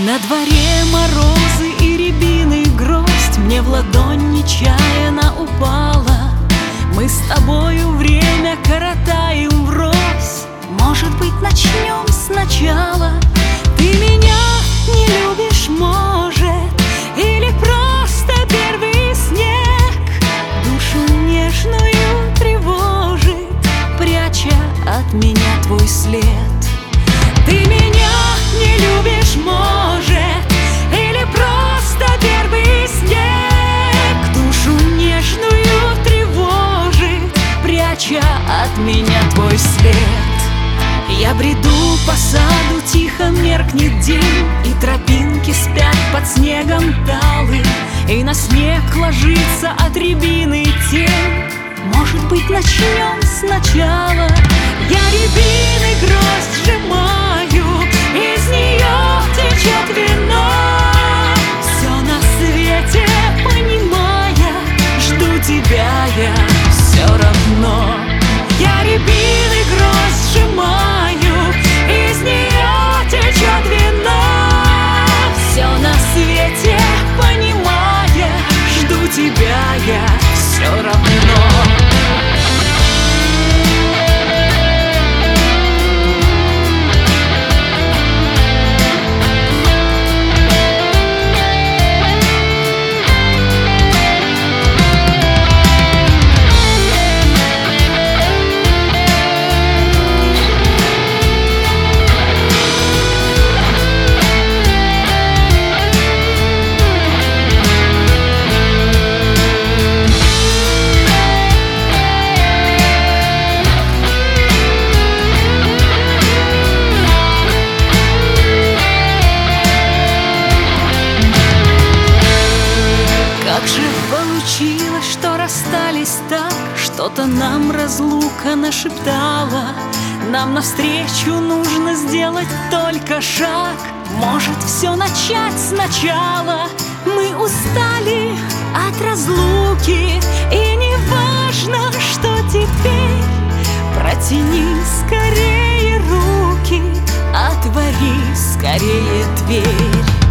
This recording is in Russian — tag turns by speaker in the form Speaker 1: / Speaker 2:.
Speaker 1: На дворе морозы и рябины гроздь мне в ладонь нечаянно упала. Мы с тобою время коротаем врозь. Может быть, начнем сначала? Ты меня не любишь, может, или просто первый снег душу нежную тревожит, пряча от меня твой след. Ты меня не любишь, может, или просто первый снег душу нежную тревожит, пряча от меня твой след. Я бреду по саду, тихо меркнет день, и тропинки спят под снегом талым, и на снег ложится от рябины тень. Может быть, начнем сначала? Я рябины гроздь сжимаю, из нее течет вино. Все на свете понимая, жду тебя я все равно. Я рябины гроздь сжимаю, из нее течет вино. Все на свете понимая, жду тебя я все равно. Как же получилось, что расстались так? Что-то нам разлука нашептала. Нам навстречу нужно сделать только шаг. Может, все начать сначала? Мы устали от разлуки, и не важно, что теперь. Протяни скорее руки, отвори скорее дверь.